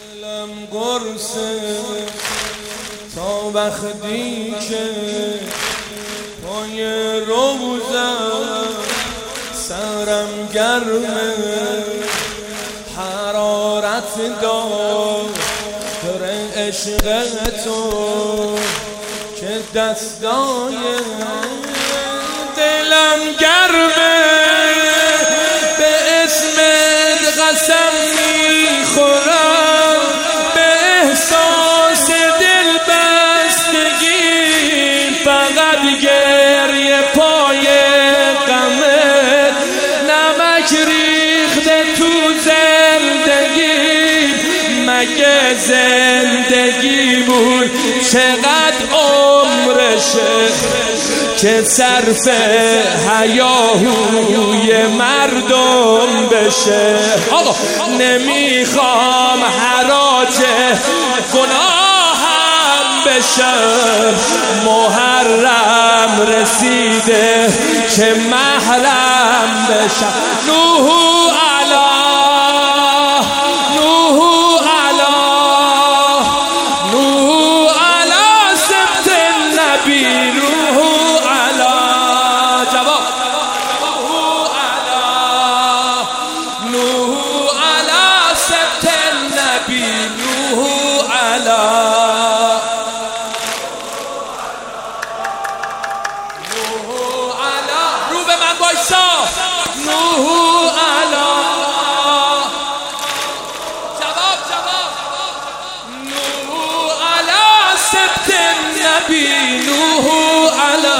دلم قرصه تا وقتی که پای روزم سرم گرمه حرارت داره عشق تو که دستای دلم گرمه به اسمت قسم میخورم به احساس دل بستگی فقط گریه پای غمت نمک ریخته تو زندگی مگه زندگیمون چقدر عمرشه که صرف هیاهوی مردم بشه. آقا نمیخوام حراج گناهم بشم محرم رسیده که محرم بشم. نوح علی نوح علی نوح علی سبت النبی نوح علی جواب نوح علی سبت النبی نوح علی نوح علی رو به من بایستا نوح علی نوح علی سبت النبی نوح علی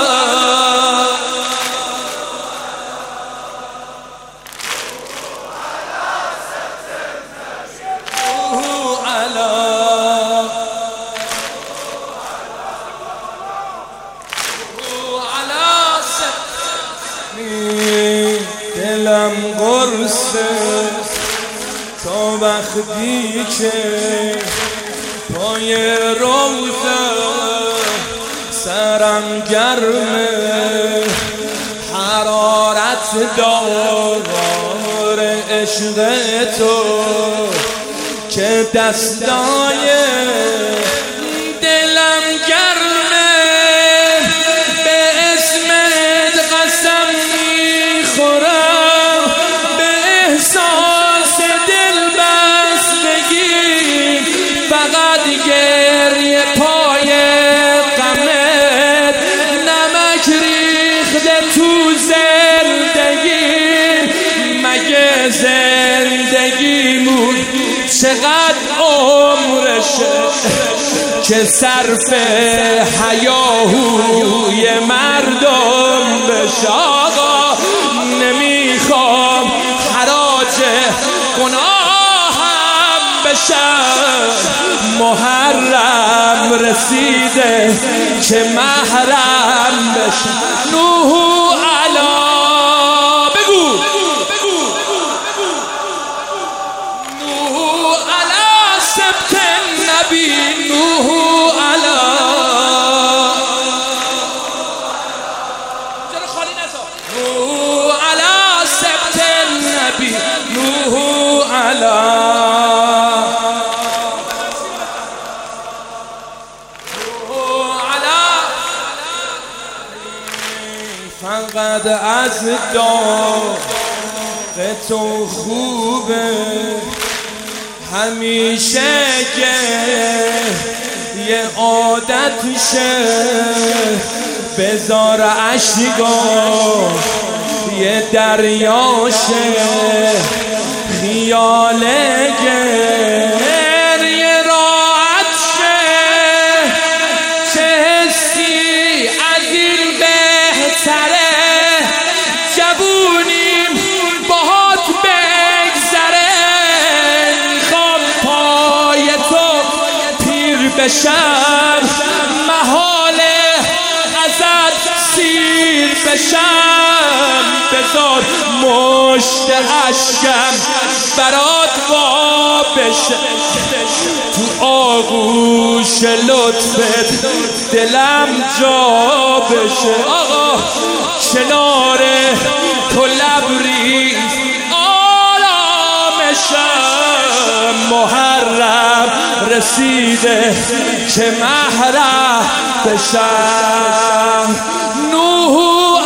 دلم قرصه تا وقتی که پای روزم سرم گرمه حرارت داره عشق تو که دستای دلم گرمه به اسمت قسم میخورم به احساس دل بستگی فقط گریه پای غمت نمک ریخته تو زندگی مگه زندگیمون چقدر عمرشه که صرف هیاهوی مردم بشه. آقا نمیخوام حراج گناهم بشم محرم رسیده که محرم بشم. نوح علی بگو نوح علی سبت النبی نوح علی نوح علی سبت النبی نوح علی فقط از داغ تو خوبه همیشه که یه عادت شه بذار اشکا یه دریاشه خیاله گریه راحت شه چه حسی از این بهتره جوونیم باهات بگذره میخوام پای تو پیر بشم محاله ازت سیر بشم بذار مشت اشکم برات وا بشه تو آغوش لطفت دلم جا بشه. آقا کنار تو لبریز آرامشم محرم رسیده که محرم بشم. نوح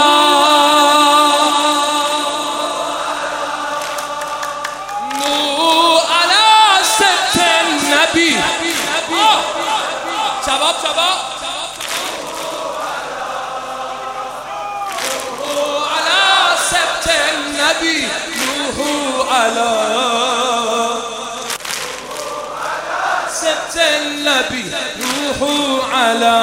علی ست النبی. شباب علی ست النبی. نوح علی ست النبی. نوح علی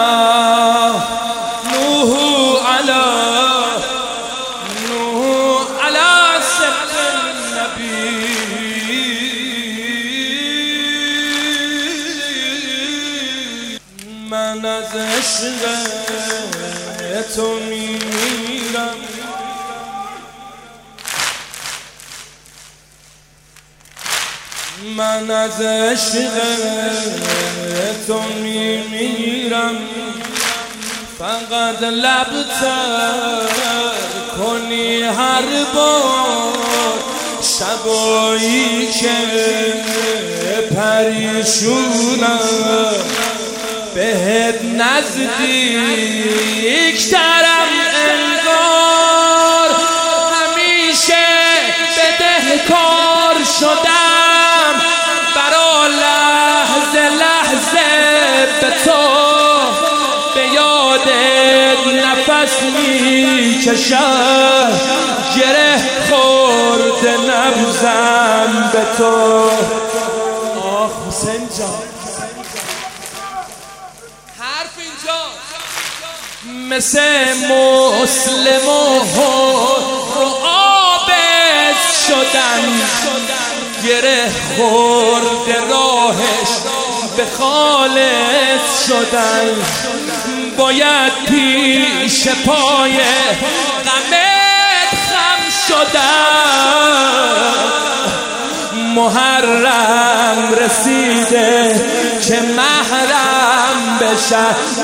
ست النبی. من از عشق تو میمیرم. من از عشق تو میمیرم. فقط لب تر کنی هر بار شبایی که پریشونم. بهت نزدیک ترم انگار. همیشه بدهکار شدم برا لحظه به تو. به یادت نفس میکشم. گره خورده نبزم به تو. آخ حسین جان حرف اینجا مثل مسلم و آبز شدن. گره خورده راهش به خالص شدن. باید پیش پای غمت خم شدن. محرم رسیده که محرم بشم.